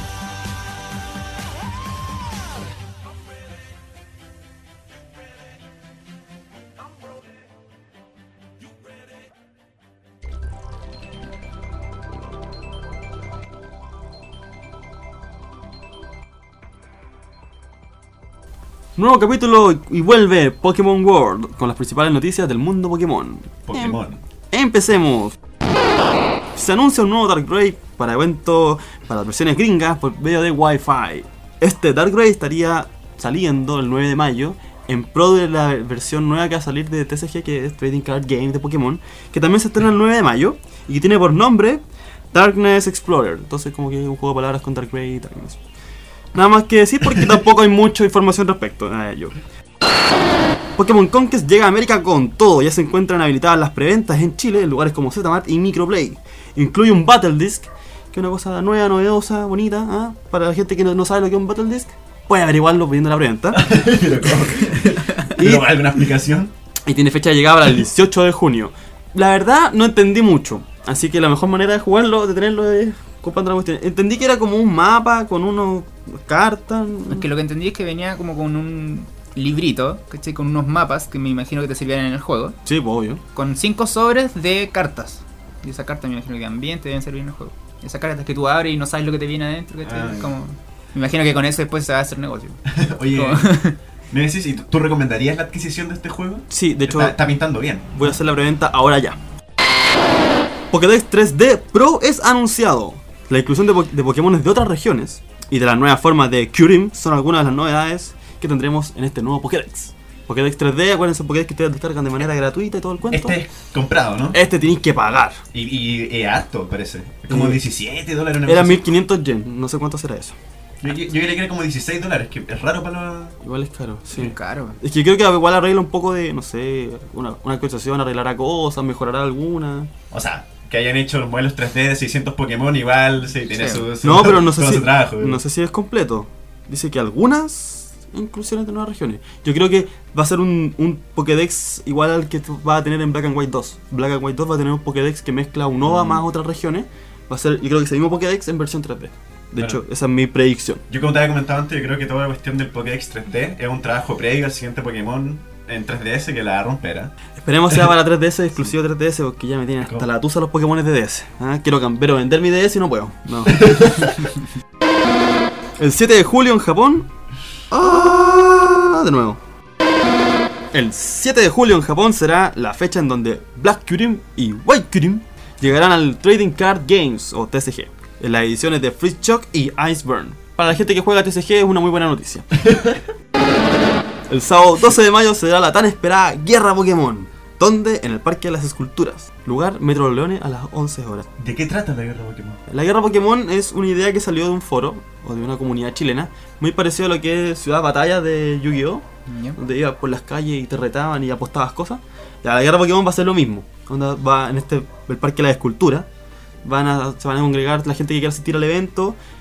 Nuevo capítulo y vuelve Pokémon World con las principales noticias del mundo Pokémon.
Pokémon.
Em- empecemos. Se anuncia un nuevo Darkrai para evento para las versiones gringas por medio de Wi-Fi. Este Darkrai estaría saliendo el nueve de mayo en pro de la versión nueva que va a salir de T C G, que es Trading Card Game de Pokémon, que también se estrena el nueve de mayo y que tiene por nombre Darkness Explorer. Entonces como que un juego de palabras con Darkrai y Darkness. Nada más que decir porque tampoco hay mucha información respecto a ello. Pokémon Conquest llega a América con todo. Ya se encuentran habilitadas las preventas en Chile en lugares como Zmart y Microplay. Incluye un Battle Disc, que es una cosa nueva, novedosa, bonita. ¿Ah? Para la gente que no, no sabe lo que es un Battle Disc, puede averiguarlo pidiendo la preventa.
¿Pero cómo?
Y-
¿Pero alguna explicación?
Y tiene fecha de llegada para el dieciocho de junio. La verdad no entendí mucho, así que la mejor manera de jugarlo, de tenerlo, es comprando la cuestión. Entendí que era como un mapa con unos cartas.
Es que lo que entendí es que venía como con un librito, ¿cachai? Con unos mapas que me imagino que te servían en el juego,
Sí, pues obvio.
con cinco sobres de cartas. Y esas cartas me imagino que también te deben servir en el juego. Esas cartas que tú abres y no sabes lo que te viene adentro, ¿cachai?
Ah,
Como... Me imagino que con eso después se va a hacer negocio.
Oye,
Como-
Nemesis, ¿y tú, tú recomendarías la adquisición de este juego?
Sí, de hecho
Está, está pintando bien.
voy a hacer la preventa ahora ya. Pokédex tres D Pro es anunciado. La inclusión de, po de Pokémon de otras regiones y de las nuevas formas de Kyurem son algunas de las novedades que tendremos en este nuevo Pokédex. Pokédex tres D, acuérdense, Pokédex que ustedes descargan de manera gratuita y todo el cuento.
Este es comprado, ¿no?
Este tenéis que pagar.
Y, y es harto, parece. Es como
Eh,
diecisiete dólares. una
Era
cosa
mil quinientos yen, no sé cuánto será eso.
así. Yo, yo, yo creía que era como dieciséis dólares, que es raro para los...
Igual es caro, sí.
Sí, caro.
Es que creo que igual arregla un poco de, no sé, una, una actualización, arreglará cosas, mejorará alguna.
O sea, que hayan hecho los modelos tres D de seiscientos Pokémon, igual sí, tiene
Sí.
su, su...
No, pero no sé
todo
si
su trabajo.
no sé si es completo. Dice que algunas inclusiones de nuevas regiones. Yo creo que va a ser un, un Pokédex igual al que va a tener en Black and White dos. Black and White dos va a tener un Pokédex que mezcla Unova
Mm.
más otras regiones. Va a ser, yo creo que ese mismo Pokédex en versión tres D. De
Bueno.
hecho, esa es mi predicción.
Yo como te había comentado antes, yo creo que toda la cuestión del Pokédex tres D es un trabajo previo al siguiente Pokémon en tres D S que la romperá.
Esperemos sea para tres D S, exclusivo tres D S, porque ya me tienen hasta
¿Cómo?
la tusa los Pokémon de D S. ¿Ah? Quiero cambiar, vender mi D S y no puedo. No. El siete de julio en Japón. ¡Ah! De nuevo. El siete de julio en Japón será la fecha en donde Black Kyurem y White Kyurem llegarán al Trading Card Games o T C G, en las ediciones de Freeze Shock y Iceburn. Para la gente que juega T C G es una muy buena noticia. El sábado doce de mayo será la tan esperada Guerra Pokémon, donde en el Parque de las Esculturas, lugar Metro Los Leones a las once horas.
¿De qué trata la guerra Pokémon?
La Guerra Pokémon es una idea que salió de un foro o de una comunidad chilena, muy parecido a lo que es Ciudad Batalla de Yu-Gi-Oh,
Ya.
donde ibas por las calles y te retaban y apostabas cosas. Ya, la Guerra Pokémon va a ser lo mismo. Onda, va en este el Parque de las Esculturas, van a, se van a congregar la gente que quiera asistir al evento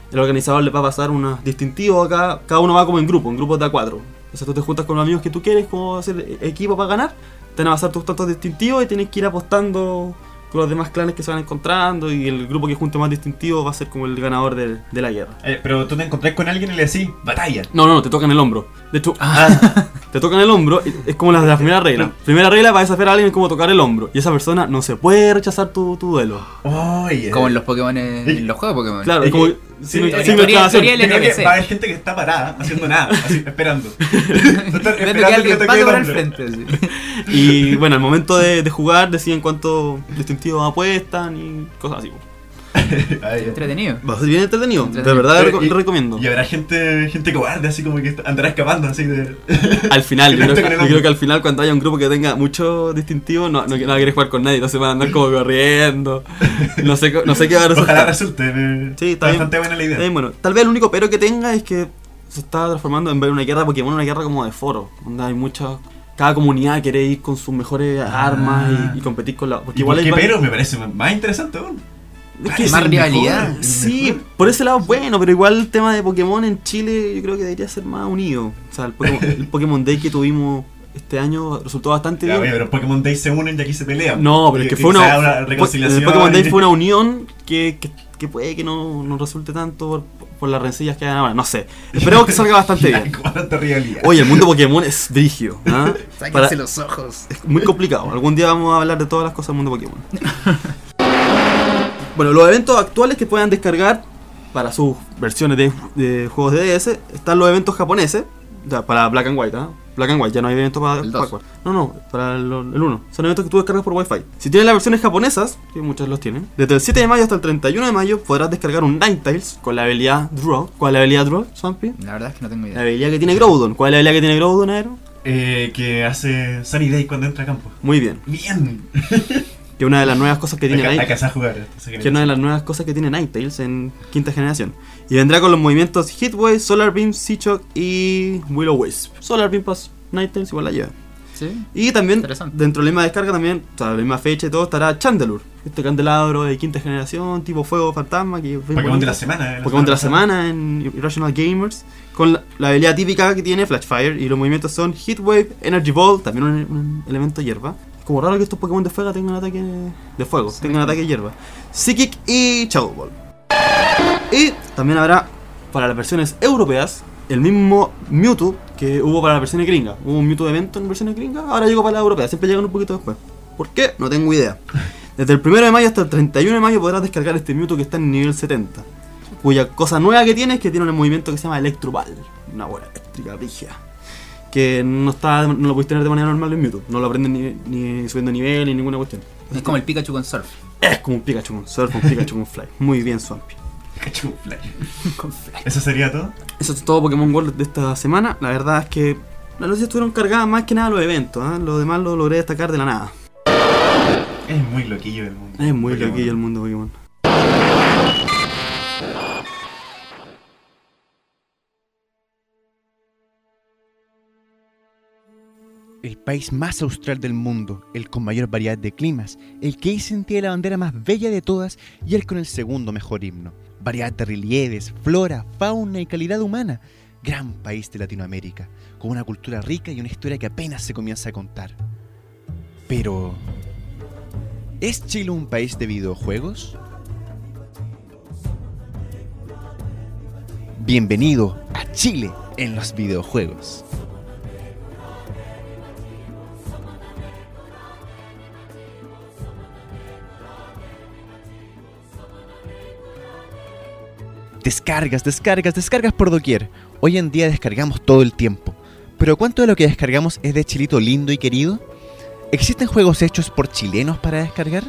el organizador les va a pasar unos distintivos acá, cada uno va como en grupo, en grupos de a cuatro. Entonces tú te juntas con los amigos que tú quieres, como hacer equipo para ganar, te van a pasar tus tantos distintivos y tienes que ir apostando con los demás clanes que se van encontrando, y el grupo que junte más distintivos va a ser como el ganador de, de la guerra.
Eh, pero tú te encontrás con alguien y le decís, batalla.
No, no, te tocan el hombro. De hecho, ah, te tocan el hombro, es como la de la primera regla. Primera regla para desafiar a alguien es como tocar el hombro, y esa persona no se puede rechazar tu, tu duelo.
Oye.
Como en los Pokémon, en los juegos de Pokémon.
Claro,
Es
es como
que-
sin,
sí,
sin
teoría-
exclamación.
teoría-
Yo creo que
N P C.
va a haber gente que está parada, haciendo nada, así, esperando. Están
Viendo que
esperando
alguien
le
pase
toque
por
el
el
hombro.
frente. así.
Y bueno, al momento de, de jugar deciden cuántos distintivos apuestan y cosas así.
Ay,
Entretenido.
Va a ser bien entretenido, de
Entretenido.
verdad
Pero,
lo
y-
recomiendo.
Y habrá gente, gente cobarde, así como que andará escapando, así de.
Al final, yo
Directo
creo,
con el
yo
hombro.
creo que al final cuando haya un grupo que tenga muchos distintivos, no, no, no va a querer jugar con nadie, entonces van a andar como corriendo. No sé, no sé qué va a resultar.
Ojalá resulte. me-
Sí, está
bastante
bien.
buena la idea.
Está bien, bueno. Tal vez el único pero que tenga es que se está transformando en ver una guerra Pokémon, una guerra como de foro, donde hay muchas. Cada comunidad quiere ir con sus mejores
Ah.
armas y, y competir con la. Porque
¿Y por
hay
qué
varios-
pero? Me parece más interesante aún.
Es que
Es
más
el
rivalidad.
mejor, el
Sí,
mejor.
por ese lado es bueno, pero igual el tema de Pokémon en Chile yo creo que debería ser más unido. O sea, el Pokémon, el Pokémon Day que tuvimos este año resultó bastante
Ya,
bien.
oye, pero en Pokémon Day se unen y aquí se pelean.
No, pero es que
Y-
fue
y se
una,
da una reconciliación.
el Pokémon Day
y-
fue una unión que, que, que puede que no, no resulte tanto por, por las rencillas que hayan ahora. No sé. Esperemos que salga bastante bien.
Con tanta rivalidad.
Oye, el mundo Pokémon es brígido. ¿Ah? Para-
los ojos.
Es muy complicado. Algún día vamos a hablar de todas las cosas del mundo Pokémon. Bueno, los eventos actuales que puedan descargar para sus versiones de, de juegos de D S están los eventos japoneses. O sea, para Black and White, ¿ah? Black and White, ya no hay eventos para
El
para
dos.
cuál. No, no, para el uno. Son eventos que tú descargas por Wi-Fi. Si tienes las versiones japonesas, que muchos los tienen, desde el siete de mayo hasta el treinta y uno de mayo podrás descargar un Ninetales con la habilidad Draw. ¿Cuál es la habilidad Draw, Swampy?
La verdad es que no tengo
La
idea.
habilidad que tiene Groudon. ¿Cuál es la habilidad que tiene Groudon, Aero?
Eh, que hace Sunny Day cuando entra a campo.
Muy bien.
Bien.
Que una de las nuevas cosas que tiene
A, a
Ninetales.
casa a jugar. esto,
Que es una de las nuevas cosas que tiene Ninetales en quinta generación. Y vendrá con los movimientos Hitwave, Solar Beam, Seachock y Willow Wisp. Solar Beam plus Ninetales igual la lleva.
¿Sí?
Y también,
Interesante.
dentro de la misma descarga también, o sea, la misma fecha y todo, estará Chandelure. Este candelabro de quinta generación, tipo fuego fantasma. Que es bien
Pokémon
bonito.
de la semana. eh,
Pokémon de la
pasada.
semana en Irrational Gamers. Con la, la habilidad típica que tiene Flashfire. Y los movimientos son Heatwave, Energy Ball, también un, un elemento hierba. Es como raro que estos Pokémon de fuego tengan ataque de fuego,
Sí.
tengan ataque hierba. Psychic y Shadow Ball. Y también habrá para las versiones europeas el mismo Mewtwo que hubo para las versiones gringas. Hubo un Mewtwo evento en versiones gringas, ahora llegó para las europeas, siempre llegan un poquito después. ¿Por qué? No tengo idea. Desde el primero de mayo hasta el treinta y uno de mayo podrás descargar este Mewtwo que está en nivel setenta. Cuya cosa nueva que tiene es que tiene un movimiento que se llama Electroball. Una bola eléctrica rígida. Que no está no lo puedes tener de manera normal en Mewtwo. No lo aprendes ni, ni subiendo nivel ni ninguna cuestión.
Es como el Pikachu con Surf.
Es como un Pikachu con Surf, un Pikachu con Fly. Muy bien, Swampy.
Pikachu Fly.
Con Fly.
¿Eso sería todo?
Eso es todo Pokémon World de esta semana. La verdad es que las noticias estuvieron cargadas más que nada los eventos. ¿eh? Lo demás lo logré destacar de la nada.
Es muy loquillo el mundo.
Es muy
Pokémon.
loquillo el mundo Pokémon.
El país más austral del mundo, el con mayor variedad de climas, el que dicen tiene la bandera más bella de todas y el con el segundo mejor himno. Variedad de relieves, flora, fauna y calidad humana. Gran país de Latinoamérica, con una cultura rica y una historia que apenas se comienza a contar. Pero... ¿es Chile un país de videojuegos? Bienvenido a Chile en los videojuegos. Descargas, descargas, descargas por doquier. Hoy en día descargamos todo el tiempo. Pero ¿cuánto de lo que descargamos es de chilito lindo y querido? ¿Existen juegos hechos por chilenos para descargar?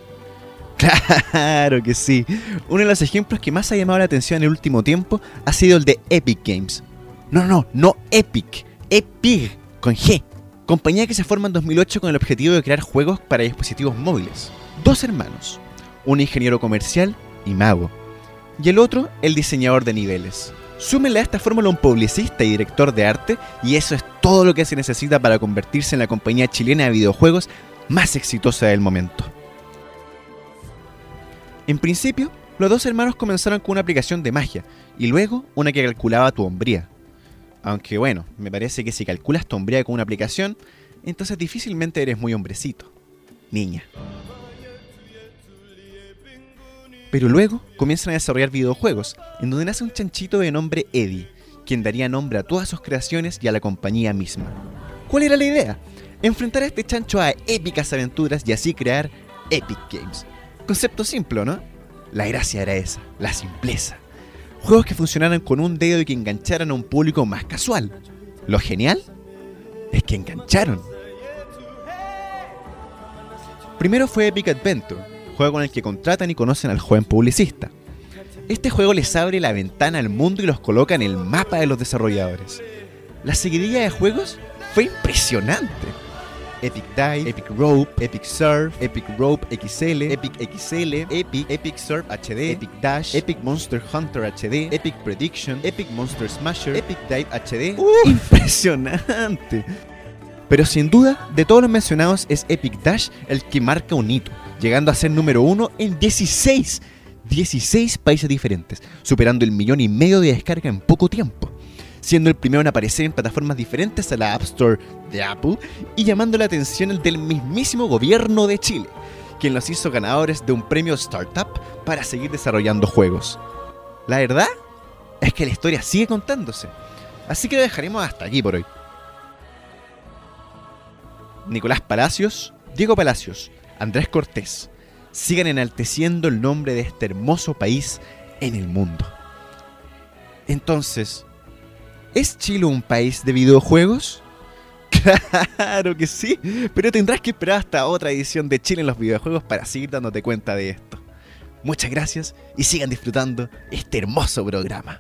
Claro que sí. Uno de los ejemplos que más ha llamado la atención en el último tiempo ha sido el de Epic Games. No, no, no Epic, Epic, con G. Compañía que se forma en dos mil ocho con el objetivo de crear juegos para dispositivos móviles. Dos hermanos, un ingeniero comercial y mago, y el otro el diseñador de niveles. Súmenle a esta fórmula un publicista y director de arte y eso es todo lo que se necesita para convertirse en la compañía chilena de videojuegos más exitosa del momento. En principio, Los dos hermanos comenzaron con una aplicación de magia y luego una que calculaba tu hombría. Aunque bueno, me parece que si calculas tu hombría con una aplicación, entonces difícilmente eres muy hombrecito. Niña. Pero luego comienzan a desarrollar videojuegos, en donde nace un chanchito de nombre Eddie, quien daría nombre a todas sus creaciones y a la compañía misma. ¿Cuál era la idea? Enfrentar a este chancho a épicas aventuras y así crear Epic Games. Concepto simple, ¿no? La gracia era esa, la simpleza. Juegos que funcionaran con un dedo y que engancharan a un público más casual. Lo genial es que engancharon. Primero fue Epic Adventure, juego con el que contratan y conocen al joven publicista. Este juego les abre la ventana al mundo y los coloca en el mapa de los desarrolladores. La seguidilla de juegos fue impresionante. Epic Dive, Epic Rope, Epic Surf, Epic Rope X L, Epic X L, Epic, Epic Surf H D, Epic Dash, Epic Monster Hunter H D, Epic Prediction, Epic Monster Smasher, Epic Dive H D. ¡Uh! ¡Impresionante! Pero sin duda, de todos los mencionados es Epic Dash el que marca un hito, llegando a ser número uno en dieciséis, dieciséis países diferentes, superando el millón y medio de descarga en poco tiempo, siendo el primero en aparecer en plataformas diferentes a la App Store de Apple y llamando la atención el del mismísimo gobierno de Chile, quien los hizo ganadores de un premio Startup para seguir desarrollando juegos. La verdad es que la historia sigue contándose, así que lo dejaremos hasta aquí por hoy. Nicolás Palacios, Diego Palacios, Andrés Cortés, sigan enalteciendo el nombre de este hermoso país en el mundo. Entonces, ¿es Chile un país de videojuegos? Claro que sí, pero tendrás que esperar hasta otra edición de Chile en los videojuegos para seguir dándote cuenta de esto. Muchas gracias y sigan disfrutando este hermoso programa.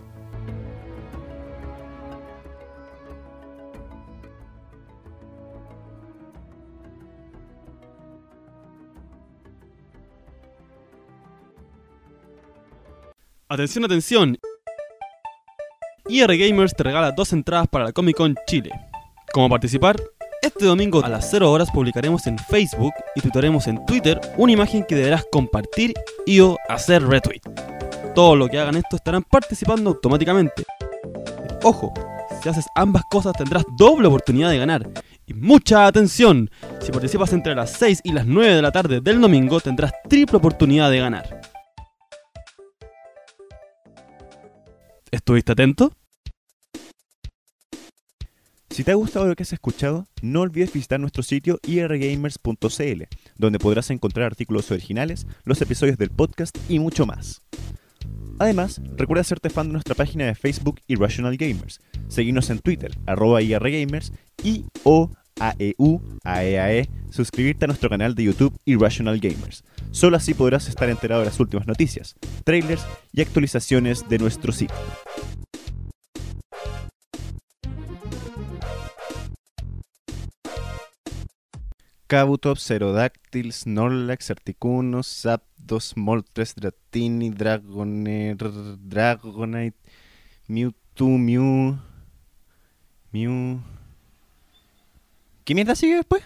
Atención, atención. I R Gamers te regala dos entradas para la Comic Con Chile. ¿Cómo participar? Este domingo a las cero horas publicaremos en Facebook y tuitaremos en Twitter una imagen que deberás compartir y o hacer retweet. Todos los que hagan esto estarán participando automáticamente. Ojo, si haces ambas cosas tendrás doble oportunidad de ganar. Y mucha atención, si participas entre las seis y las nueve de la tarde del domingo tendrás triple oportunidad de ganar. ¿Estuviste atento?
Si te ha gustado lo que has escuchado, no olvides visitar nuestro sitio i r gamers punto c l, donde podrás encontrar artículos originales, los episodios del podcast y mucho más. Además, recuerda hacerte fan de nuestra página de Facebook Irrational Gamers, seguirnos en Twitter, arroba irgamers, y o a e u, a e a e, suscribirte a nuestro canal de YouTube Irrational Gamers. Solo así podrás estar enterado de las últimas noticias, trailers y actualizaciones de nuestro sitio. Kabutops, Pterodactyl, Snorlax, Articuno, Zapdos, Moltres, Dratini, Dragonair, Dragonite, Mewtwo, Mew... Mew... ¿Qué mierda sigue después?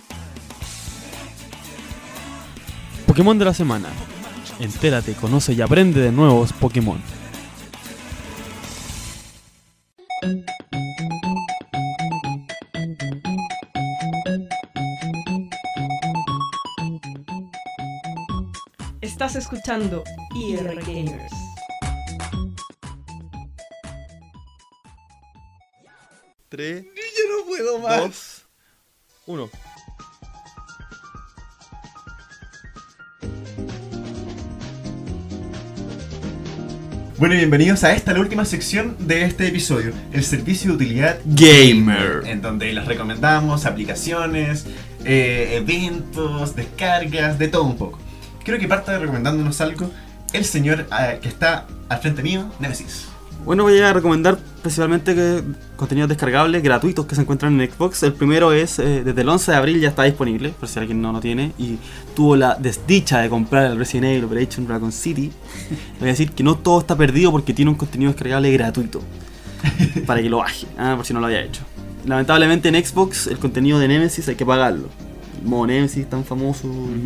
Pokémon de la semana. Entérate, conoce y aprende de nuevos Pokémon.
Estás escuchando I R Gamers.
tres,
Yo no puedo más.
dos, uno.
Bueno, y bienvenidos a esta, la última sección de este episodio, el servicio de utilidad
Gamer.
en donde les recomendamos aplicaciones, eh, eventos, descargas, de todo un poco. Creo que parte recomendándonos algo el señor eh, que está al frente mío, Nemesis.
Bueno, voy a recomendar principalmente que contenidos descargables gratuitos que se encuentran en Xbox. El primero es, eh, desde el once de abril ya está disponible, por si alguien no lo tiene y tuvo la desdicha de comprar el Resident Evil Operation Raccoon City. Le voy a decir que no todo está perdido porque tiene un contenido descargable gratuito para que lo baje, ah, por si no lo había hecho. Lamentablemente en Xbox el contenido de Nemesis hay que pagarlo. El modo Nemesis tan famoso. Uh-huh.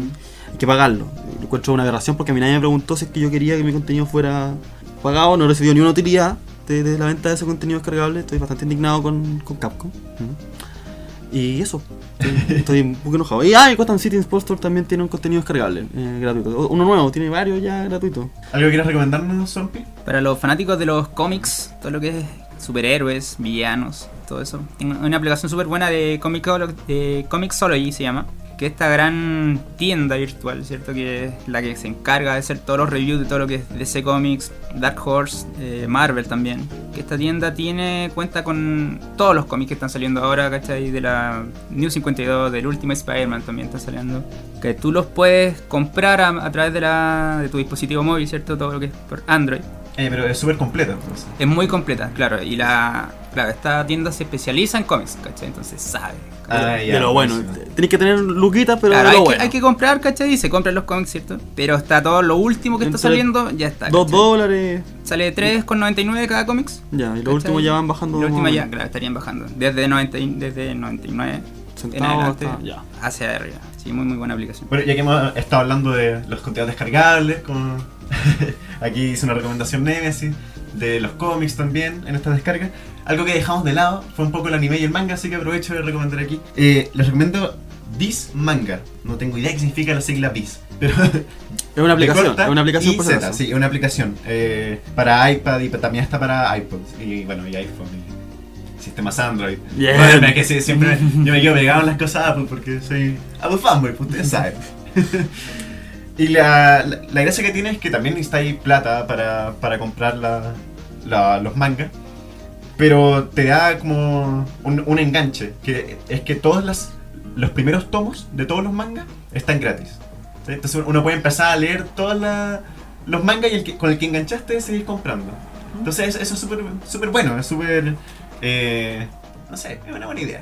hay que pagarlo. Lo encuentro una aberración porque a mí nadie me preguntó si es que yo quería que mi contenido fuera pagado, no he recibido ni una utilidad de, de la venta de ese contenido descargable, estoy bastante indignado con, con Capcom. ¿Mm? Y eso, estoy, estoy un poco enojado. Y ah, y Gotham City Sports Store también tiene un contenido descargable, eh, gratuito. Uno nuevo, tiene varios ya gratuitos.
¿Algo quieres recomendarnos, Zombie?
Para los fanáticos de los cómics, todo lo que es superhéroes, villanos, todo eso. Hay una aplicación súper buena de Comicolo- de Comixology, se llama. Que es esta gran tienda virtual, ¿cierto? Que es la que se encarga de hacer todos los reviews de todo lo que es D C Comics, Dark Horse, eh, Marvel también. Que esta tienda tiene cuenta con todos los cómics que están saliendo ahora, ¿cachai? De la New cincuenta y dos, del Ultimate Spider-Man también está saliendo. Que tú los puedes comprar a, a través de, la, de tu dispositivo móvil, ¿cierto? Todo lo que es por Android.
Eh, pero es súper completa, entonces.
Es muy completa, claro. Y la claro, esta tienda se especializa en cómics, ¿cachai? Entonces sabe.
Ah,
de
ya,
lo bueno,
buenísimo.
tenés que tener luquitas, pero
Claro,
de lo
hay,
bueno.
que, hay que comprar, ¿cachai? Y se compran los cómics, ¿cierto? Pero está todo lo último que está
Entre
saliendo, ya está.
Dos
¿cachai?
dólares,
Sale tres con noventa y nueve cada cómics.
ya, y
¿cachai?
los últimos ya van bajando.
Los últimos ya, claro, estarían bajando. Desde, noventa, y- desde noventa y nueve en
Centavos
adelante
hasta- ya.
hacia arriba. Sí, muy muy buena aplicación.
Bueno, ya que hemos estado hablando de los contenidos descargables, como aquí hice una recomendación Nemesis, de los cómics también en estas descargas. Algo que dejamos de lado fue un poco el anime y el manga, así que aprovecho de recomendar aquí. Eh, les recomiendo Viz Manga. No tengo idea qué significa la sigla Viz, pero
Es una aplicación,
corta
es una aplicación
y
por
Z,
eso.
sí, es una aplicación eh, para iPad y también está para iPod y bueno, y iPhone y sistemas Android.
Bien.
Bueno, es que sí, siempre yo me quedo pegado en las cosas Apple porque soy Apple fanboy, pues ustedes saben. Y la, la, la gracia que tiene es que también está ahí plata para, para comprar la, la- los mangas, pero te da como un, un enganche, que es que todos las, los primeros tomos de todos los mangas están gratis. ¿Sí? Entonces uno puede empezar a leer todos la- los mangas y el que, con el que enganchaste seguir comprando. Entonces eso, eso es súper súper bueno, es súper... Eh, no sé, es una buena idea.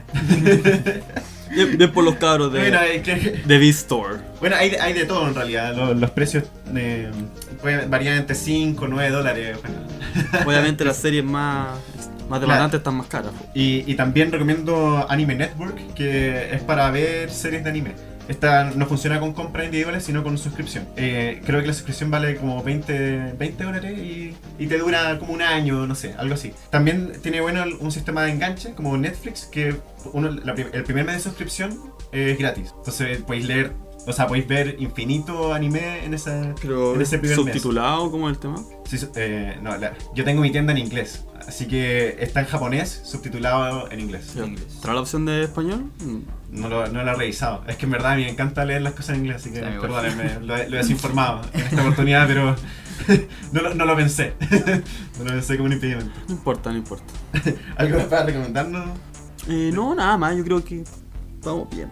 Bien, bien por los cabros de,
Bueno, es que-
de V-Store.
bueno, hay, de- hay de todo en realidad. Los, los precios eh, pueden variar entre cinco, nueve dólares. Bueno.
Obviamente las series más, más demandantes están más caras.
Y, y también recomiendo Anime Network, que es para ver series de anime. Esta no funciona con compras individuales, sino con suscripción. Eh, creo que la suscripción vale como veinte, veinte dólares y, y te dura como un año, no sé, algo así. También tiene bueno un sistema de enganche, como Netflix, que uno, la prim- el primer mes de suscripción es gratis. Entonces podéis leer, o sea, podéis ver infinito anime en, esa,
Pero
en ese primer mes.
subtitulado, ¿cómo es el tema?
Sí, su- eh, no, la- yo tengo mi tienda en inglés, así que está en japonés, subtitulado en inglés.
En inglés.
¿Trae la opción de español? Mm.
No lo, no lo he revisado. Es que en verdad a mí me encanta leer las cosas en inglés, así que
Sí, a mí igual.
perdónenme, lo, he- lo he desinformado en esta oportunidad, pero no, lo, no lo pensé. No lo pensé como un impedimento.
No importa, no importa.
¿Algo más para recomendarnos?
Eh, no, nada más, yo creo que estamos bien.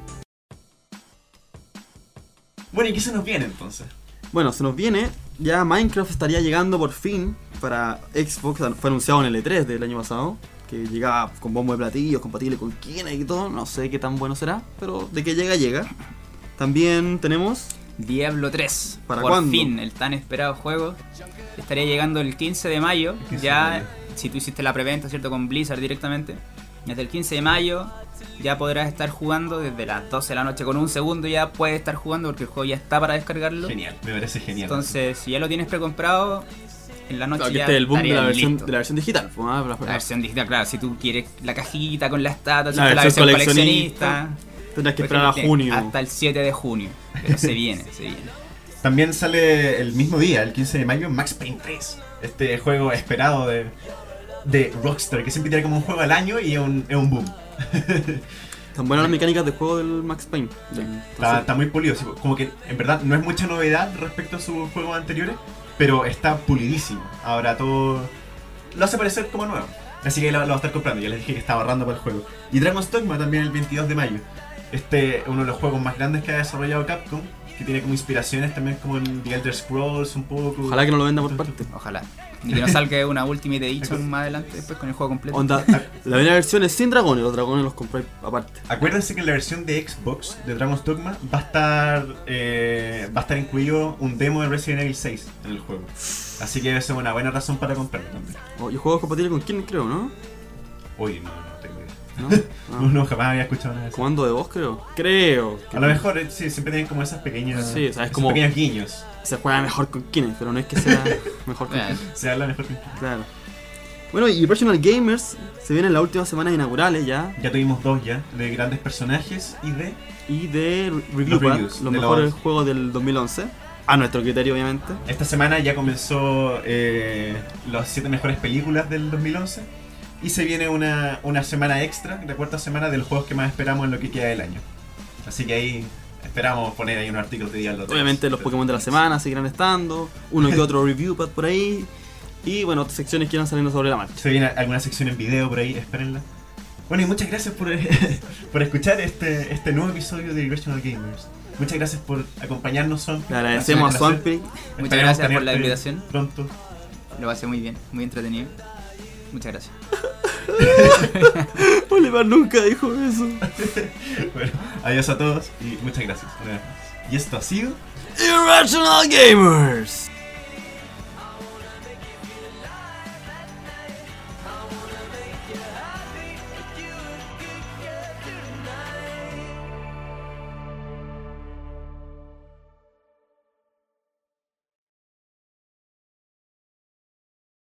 Bueno, ¿y qué se nos viene entonces?
Bueno, se nos viene, ya Minecraft estaría llegando por fin para Xbox, fue anunciado en el E tres del año pasado, que llegaba con bombo de platillos, compatible con Kinect y todo, no sé qué tan bueno será, pero de que llega, llega. También tenemos,
Diablo tres.
¿Para
Por
cuándo?
fin, el tan esperado juego. Estaría llegando el quince de mayo.
quince de
Ya,
mayo.
si tú hiciste la preventa, ¿cierto? Con Blizzard directamente. Desde el quince de mayo ya podrás estar jugando desde las doce de la noche. Con un segundo ya puedes estar jugando porque el juego ya está para descargarlo.
Genial, me parece genial.
Entonces, si ya lo tienes precomprado, en la noche
claro, que
ya
este es el boom de la
estaría
versión,
listo.
de la versión digital. pues, ah, para-
La versión digital, claro, si tú quieres la cajita con la estatua,
La
¿cierto? la
versión
versión
coleccionista.
coleccionista.
Tendrás que
por
esperar a
ejemplo,
junio.
Hasta el siete de junio. Pero se viene, se viene.
También sale el mismo día, el quince de mayo, Max Payne tres. Este juego esperado de, de Rockstar, que siempre tiene como un juego al año y es un, es un boom.
Tan buenas las mecánicas de juego del Max Payne. Entonces,
Está, está muy pulido, sí, como que en verdad no es mucha novedad respecto a sus juegos anteriores, pero está pulidísimo. Ahora todo lo hace parecer como nuevo. Así que lo, lo va a estar comprando, ya les dije que estaba ahorrando para el juego. Y Dragon's Dogma también el veintidós de mayo. Este es uno de los juegos más grandes que ha desarrollado Capcom, que tiene como inspiraciones también como en The Elder Scrolls un poco.
Ojalá que no lo venda por parte.
Ojalá. Y que no salga una Ultimate Edition más adelante después con el juego completo.
Onda, la primera versión es sin dragones, los dragones los compráis aparte.
Acuérdense que en la versión de Xbox de Dragon's Dogma va a estar eh, va a estar incluido un demo de Resident Evil seis en el juego. Así que esa es una buena razón para comprarlo también.
Oh, y juegos compatibles con Kinect, creo, ¿no?
Uy, no, no tengo idea.
¿no? Ah.
Uno jamás había escuchado nada de eso.
Comando de voz, creo. Creo. que
A lo mejor, eh, sí, siempre tienen como esas pequeñas.
Sí, o sea, es
esos
como-
pequeños guiños.
Se juega mejor con Kinect, pero no es que sea mejor con
Bueno,
Se habla mejor que.
Claro. Bueno, y Personal Gamers se vienen las últimas semanas inaugurales ya.
Ya tuvimos dos ya, de grandes personajes y de.
Y de Review
Los
Pad,
reviews
los
de
mejores
los-
juegos del dos mil once. A nuestro criterio, obviamente.
Esta semana ya comenzó eh, las siete mejores películas del dos mil once. Y se viene una, una semana extra, la cuarta semana, de los juegos que más esperamos en lo que queda del año. Así que ahí esperamos poner ahí un artículo de día al otro.
Obviamente los Pokémon de la semana seguirán estando. Uno que otro Review Pad por ahí. Y bueno, otras secciones que irán saliendo sobre la marcha.
Se viene alguna sección en video por ahí, espérenla. Bueno, y muchas gracias por, por escuchar este, este nuevo episodio de Irrational Gamers. Muchas gracias por acompañarnos, Son.
Le agradecemos a Swampy.
Muchas gracias por la invitación.
Pronto.
Lo pasé muy bien, muy entretenido. Muchas gracias.
Oliver nunca dijo eso.
Bueno, adiós a todos y muchas gracias. una vez más. Y esto ha sido
Irrational Gamers.